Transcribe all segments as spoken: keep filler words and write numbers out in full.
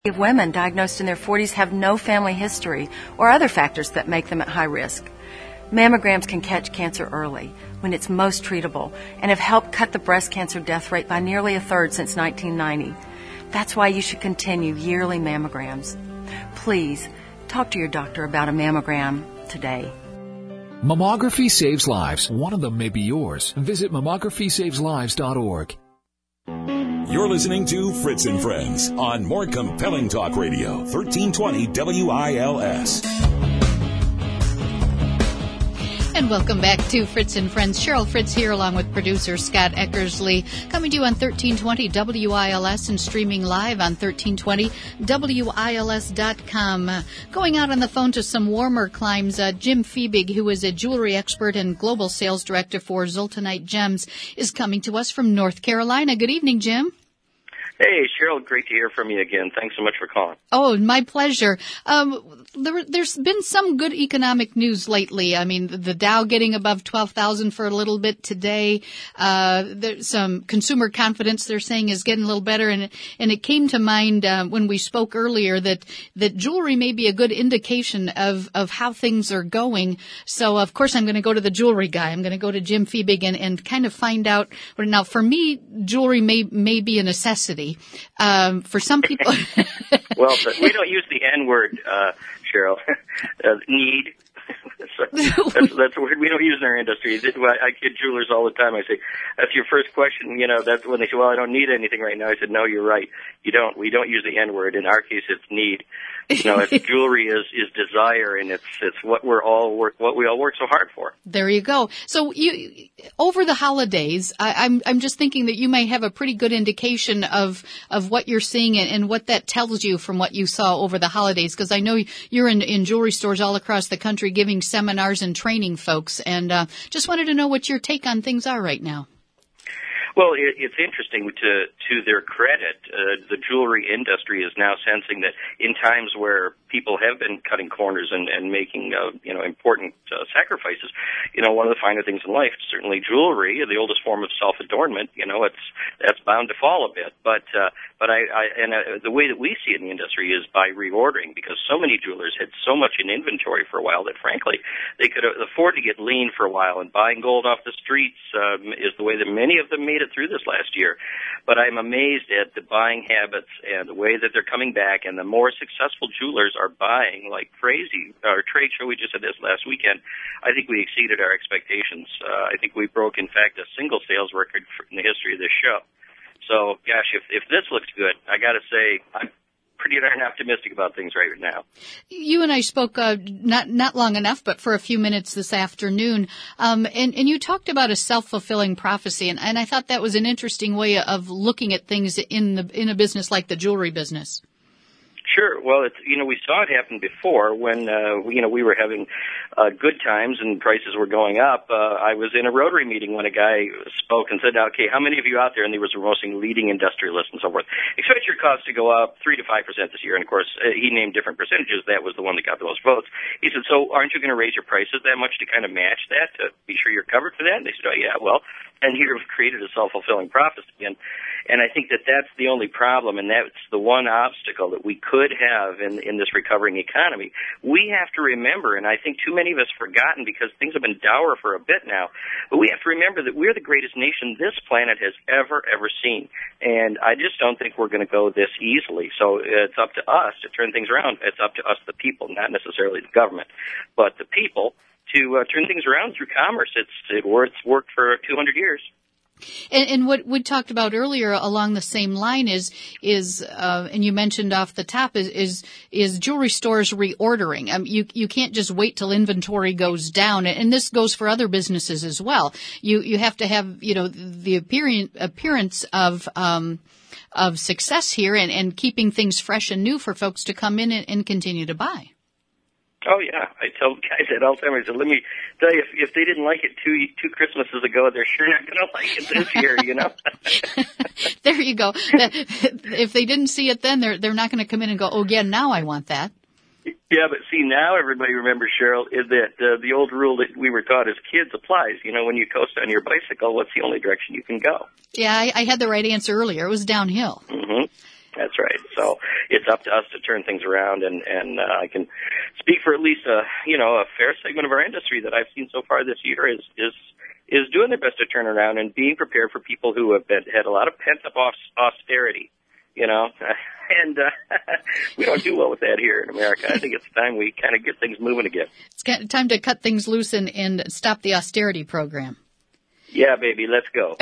Of women diagnosed in their forties have no family history or other factors that make them at high risk. Mammograms can catch cancer early, when it's most treatable, and have helped cut the breast cancer death rate by nearly a third since nineteen ninety. That's why you should continue yearly mammograms. Please, talk to your doctor about a mammogram today. Mammography saves lives. One of them may be yours. Visit mammography saves lives dot org. You're listening to Fritz and Friends on More Compelling Talk Radio, thirteen twenty W I L S. And welcome back to Fritz and Friends. Cheryl Fritz here along with producer Scott Eckersley, coming to you on thirteen twenty W I L S and streaming live on thirteen twenty W I L S dot com. Uh, going out on the phone to some warmer climes, uh, Jim Fiebig, who is a jewelry expert and global sales director for Zoltanite Gems, is coming to us from North Carolina. Good evening, Jim. Hey, Cheryl, great to hear from you again. Thanks so much for calling. Oh, my pleasure. Um, there, there's been some good economic news lately. I mean, the Dow getting above twelve thousand for a little bit today. Uh, there's some consumer confidence they're saying is getting a little better. And, and it came to mind uh, when we spoke earlier that, that jewelry may be a good indication of, of how things are going. So, of course, I'm going to go to the jewelry guy. I'm going to go to Jim Fiebig and, and kind of find out. Now, for me, jewelry may, may be a necessity. Um, for some people. Well, but we don't use the N word, uh, Cheryl. uh, need. that's, that's, that's a word we don't use in our industry. I kid jewelers all the time. I say, that's your first question. You know, that's when they say, well, I don't need anything right now. I said, no, you're right. You don't. We don't use the N word. In our case, it's need. You know, it's, jewelry is, is desire, and it's it's what we're all work what we all work so hard for. There you go. So you over the holidays, I, I'm I'm just thinking that you may have a pretty good indication of of what you're seeing and, and what that tells you from what you saw over the holidays. Because I know you're in in jewelry stores all across the country giving seminars and training folks, and uh, just wanted to know what your take on things are right now. Well, it, it's interesting to to their credit. Uh, the jewelry industry is now sensing that in times where people have been cutting corners and, and making uh, you know important uh, sacrifices, you know one of the finer things in life, certainly jewelry, the oldest form of self adornment. You know, it's that's bound to fall a bit. But uh, but I, I and uh, the way that we see it in the industry is by reordering, because so many jewelers had so much in inventory for a while that frankly they could afford to get lean for a while, and buying gold off the streets um, is the way that many of them made it through this last year. But I'm amazed at the buying habits and the way that they're coming back, and the more successful jewelers are buying like crazy. Our trade show, we just had this last weekend, I think we exceeded our expectations. Uh, I think we broke, in fact, a single sales record in the history of this show. So, gosh, if, if this looks good, I got to say, I'm pretty darn optimistic about things right now. You and I spoke uh, not not long enough, but for a few minutes this afternoon, um, and, and you talked about a self-fulfilling prophecy, and, and I thought that was an interesting way of looking at things in the in a business like the jewelry business. Sure. Well, it's, you know, we saw it happen before when, uh, you know, we were having uh, good times and prices were going up. Uh, I was in a Rotary meeting when a guy spoke and said, okay, how many of you out there, and he was promoting leading industrialists and so forth, expect your costs to go up three to five percent this year. And, of course, uh, he named different percentages. That was the one that got the most votes. He said, so aren't you going to raise your prices that much to kind of match that, to be sure you're covered for that? And they said, oh, yeah, well, and here we've created a self-fulfilling prophecy. And, and I think that that's the only problem, and that's the one obstacle that we could have in, in this recovering economy. We have to remember, and I think too many of us have forgotten because things have been dour for a bit now, but we have to remember that we're the greatest nation this planet has ever, ever seen. And I just don't think we're going to go this easily. So it's up to us to turn things around. It's up to us, the people, not necessarily the government, but the people, to uh, turn things around through commerce. It's, it, it's worked for two hundred years. And, and what we talked about earlier along the same line is, is, uh, and you mentioned off the top is, is, is jewelry stores reordering. Um, you, you can't just wait till inventory goes down. And this goes for other businesses as well. You, you have to have, you know, the appearance, appearance of, um, of success here and, and keeping things fresh and new for folks to come in and, and continue to buy. Oh, yeah. I tell guys that all the time. I said, let me tell you, if, if they didn't like it two two Christmases ago, they're sure not going to like it this year, you know? There you go. If they didn't see it then, they're they're not going to come in and go, oh, yeah, now I want that. Yeah, but see, now everybody remembers, Cheryl, is that uh, the old rule that we were taught as kids applies. You know, when you coast on your bicycle, what's the only direction you can go? Yeah, I, I had the right answer earlier. It was downhill. Mm-hmm. That's right. So it's up to us to turn things around, and and uh, I can speak for at least a you know a fair segment of our industry that I've seen so far this year is is is doing their best to turn around and being prepared for people who have been, had a lot of pent up austerity, you know, and uh, we don't do well with that here in America. I think it's time we kind of get things moving again. It's time to cut things loose and, and stop the austerity program. Yeah, baby, let's go.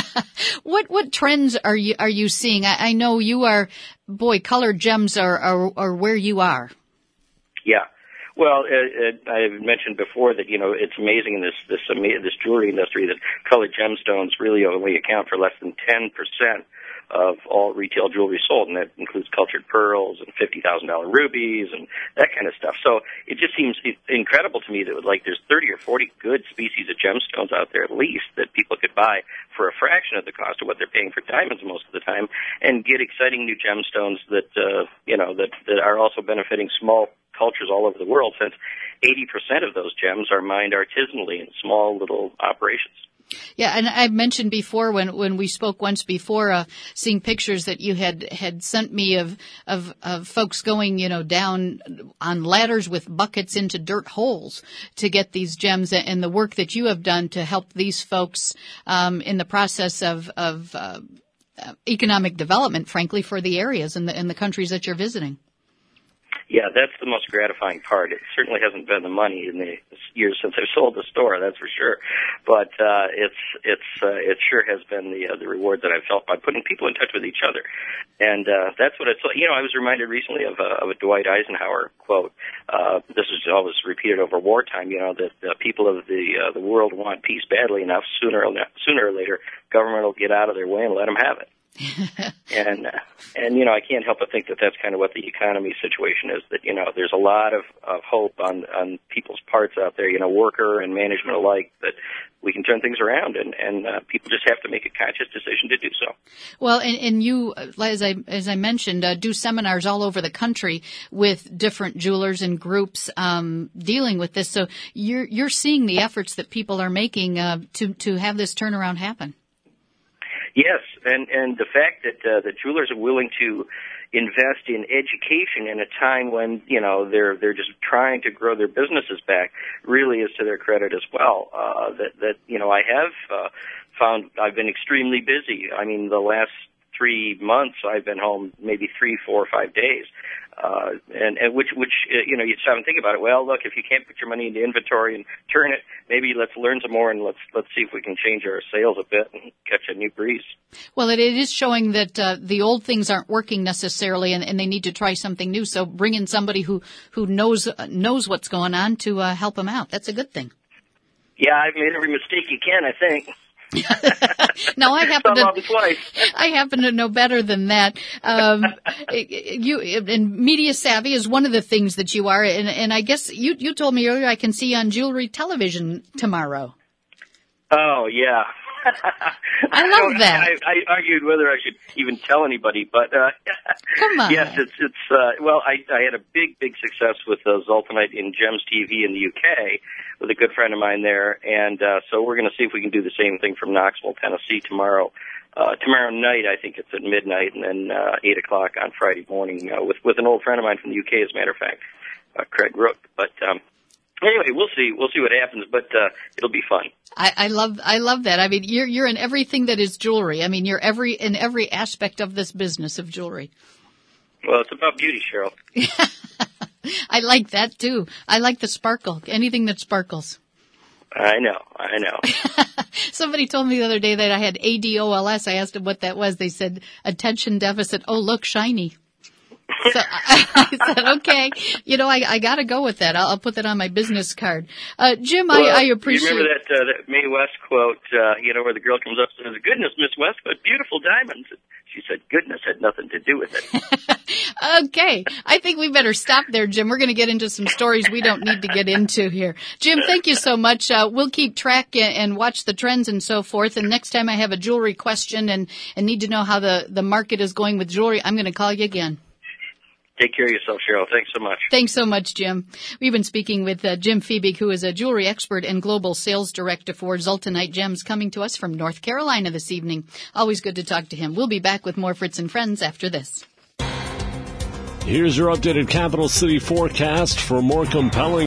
What what trends are you are you seeing? I, I know you are, boy, colored gems are, are, are where you are. Yeah. Well, it, it, I've mentioned before that, you know, it's amazing in this, this, this jewelry industry that colored gemstones really only account for less than ten percent of all retail jewelry sold, and that includes cultured pearls and fifty thousand dollars rubies and that kind of stuff. So it just seems incredible to me that, like, there's thirty or forty good species of gemstones out there at least that people could buy for a fraction of the cost of what they're paying for diamonds most of the time, and get exciting new gemstones that, uh, you know, that, that are also benefiting small cultures all over the world, since eighty percent of those gems are mined artisanally in small little operations. Yeah, and I mentioned before when, when we spoke once before, uh, seeing pictures that you had, had sent me of, of, of folks going, you know, down on ladders with buckets into dirt holes to get these gems, and the work that you have done to help these folks, um, in the process of, of, uh, economic development, frankly, for the areas and the, and the countries that you're visiting. Yeah, that's the most gratifying part. It certainly hasn't been the money in the years since I've sold the store, that's for sure. But uh, it's it's uh, it sure has been the uh, the reward that I've felt by putting people in touch with each other, and uh, that's what it's. You know, I was reminded recently of a, of a Dwight Eisenhower quote. Uh, this was always repeated over wartime. You know, that uh, people of the uh, the world want peace badly enough. Sooner or sooner or later, government will get out of their way and let them have it. and uh, and you know, I can't help but think that that's kind of what the economy situation is. That, you know, there's a lot of, of hope on on people's parts out there, you know, worker and management alike, that we can turn things around, and and uh, people just have to make a conscious decision to do so. Well, and, and you, as I as I mentioned, uh, do seminars all over the country with different jewelers and groups um, dealing with this. So you're you're seeing the efforts that people are making uh, to to have this turnaround happen. Yes, and, and the fact that uh, the jewelers are willing to invest in education in a time when, you know, they're they're just trying to grow their businesses back really is to their credit as well. Uh, that, that, you know, I have uh, found I've been extremely busy. I mean, the last three months I've been home maybe three, four, or five days. Uh, and, and which, which, uh, you know, you stop and think about it. Well, look, if you can't put your money into inventory and turn it, maybe let's learn some more, and let's, let's see if we can change our sales a bit and catch a new breeze. Well, it, it is showing that, uh, the old things aren't working necessarily, and, and they need to try something new. So bring in somebody who, who knows, uh, knows what's going on to, uh, help them out. That's a good thing. Yeah, I've made every mistake you can, I think. Now I happen to twice. I happen to know better than that. Um, you and media savvy is one of the things that you are, and, and I guess you you told me earlier I can see you on Jewelry Television tomorrow. Oh yeah. I love that. I, I argued whether I should even tell anybody, but uh, come on. Yes, it's it's. Uh, well, I I had a big big success with uh, Zoltanite in Gems T V in the U K with a good friend of mine there, and uh, so we're going to see if we can do the same thing from Knoxville, Tennessee tomorrow. Uh, tomorrow night, I think it's at midnight, and then uh, eight o'clock on Friday morning uh, with with an old friend of mine from the U K, as a matter of fact, uh, Craig Rook. But um, anyway, we'll see. We'll see what happens, but uh, it'll be fun. I, I love, I love that. I mean, you're, you're in everything that is jewelry. I mean, you're every, in every aspect of this business of jewelry. Well, it's about beauty, Cheryl. I like that too. I like the sparkle. Anything that sparkles. I know, I know. Somebody told me the other day that I had A D O L S. I asked them what that was. They said attention deficit. Oh, look, shiny. So I, I said, okay, you know, I, I got to go with that. I'll, I'll put that on my business card. Uh, Jim, well, I, I appreciate. You remember that, uh, that Mae West quote, uh, you know, where the girl comes up and says, "Goodness, Miss West, but beautiful diamonds." She said, "Goodness had nothing to do with it." Okay. I think we better stop there, Jim. We're going to get into some stories we don't need to get into here. Jim, thank you so much. Uh, we'll keep track and, and watch the trends and so forth. And next time I have a jewelry question and, and need to know how the, the market is going with jewelry, I'm going to call you again. Take care of yourself, Cheryl. Thanks so much. Thanks so much, Jim. We've been speaking with uh, Jim Fiebig, who is a jewelry expert and global sales director for Zoltanite Gems, coming to us from North Carolina this evening. Always good to talk to him. We'll be back with more Fritz and Friends after this. Here's your updated Capital City forecast for more compelling